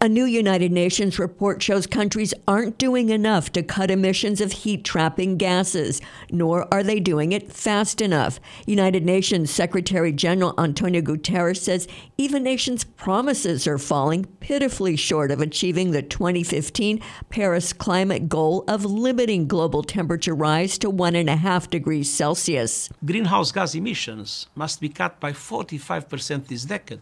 A new United Nations report shows countries aren't doing enough to cut emissions of heat-trapping gases, nor are they doing it fast enough. United Nations Secretary General Antonio Guterres says even nations' promises are falling pitifully short of achieving the 2015 Paris climate goal of limiting global temperature rise to 1.5 degrees Celsius. Greenhouse gas emissions must be cut by 45% this decade.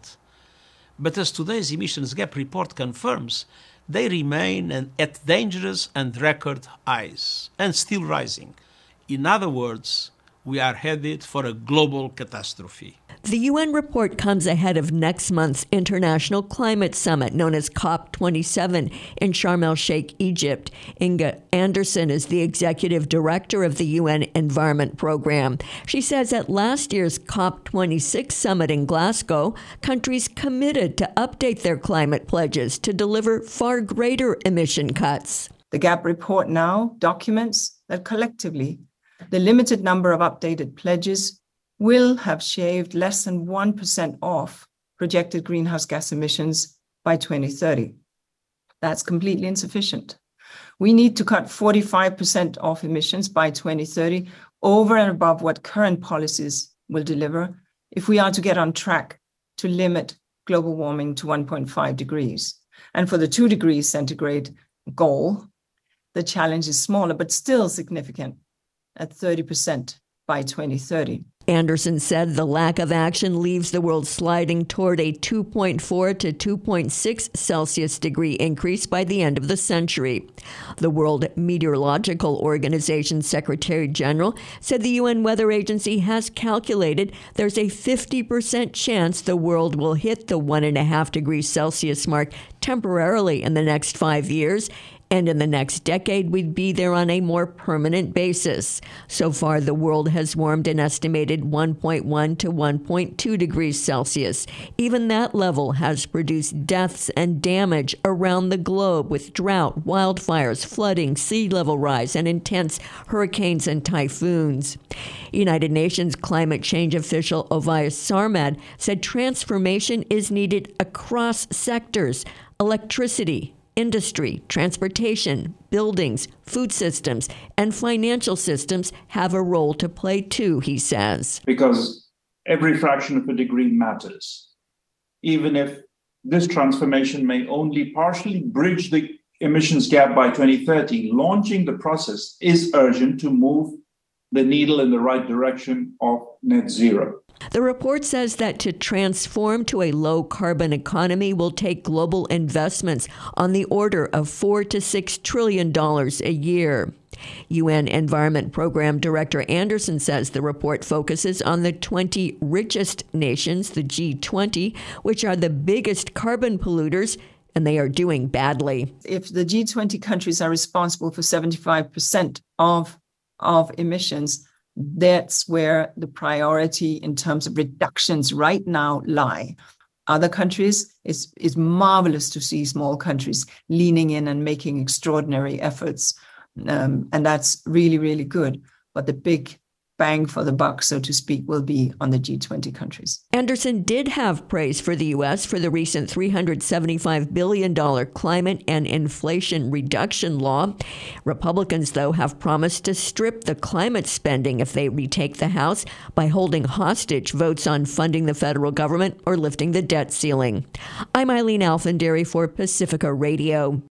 But as today's emissions gap report confirms, they remain at dangerous and record highs, and still rising. In other words, we are headed for a global catastrophe. The UN report comes ahead of next month's International Climate Summit, known as COP27, in Sharm el-Sheikh, Egypt. Inga Anderson is the executive director of the UN Environment Program. She says at last year's COP26 summit in Glasgow, countries committed to update their climate pledges to deliver far greater emission cuts. The GAP report now documents that collectively, the limited number of updated pledges will have shaved less than 1% off projected greenhouse gas emissions by 2030. That's completely insufficient. We need to cut 45% off emissions by 2030 over and above what current policies will deliver if we are to get on track to limit global warming to 1.5 degrees. And for the 2 degrees centigrade goal, the challenge is smaller, but still significant at 30% by 2030. Anderson said the lack of action leaves the world sliding toward a 2.4 to 2.6 Celsius degree increase by the end of the century. The World Meteorological Organization Secretary General said the UN Weather Agency has calculated there's a 50% chance the world will hit the 1.5 degrees Celsius mark temporarily in the next 5 years. And in the next decade, we'd be there on a more permanent basis. So far, the world has warmed an estimated 1.1 to 1.2 degrees Celsius. Even that level has produced deaths and damage around the globe with drought, wildfires, flooding, sea level rise, and intense hurricanes and typhoons. United Nations climate change official Ovias Sarmad said transformation is needed across sectors: electricity, industry, transportation, buildings, food systems, and financial systems have a role to play too, he says. Because every fraction of a degree matters. Even if this transformation may only partially bridge the emissions gap by 2030, launching the process is urgent to move the needle in the right direction of net zero. The report says that to transform to a low-carbon economy will take global investments on the order of $4 to $6 trillion a year. UN Environment Program Director Anderson says the report focuses on the 20 richest nations, the G20, which are the biggest carbon polluters, and they are doing badly. If the G20 countries are responsible for 75% of emissions, that's where the priority in terms of reductions right now lie. Other countries, it's marvelous to see small countries leaning in and making extraordinary efforts. And that's really, really good. But the big bang for the buck, so to speak, will be on the G20 countries. Anderson did have praise for the U.S. for the recent $375 billion climate and inflation reduction law. Republicans, though, have promised to strip the climate spending if they retake the House by holding hostage votes on funding the federal government or lifting the debt ceiling. I'm Eileen Alfandary for Pacifica Radio.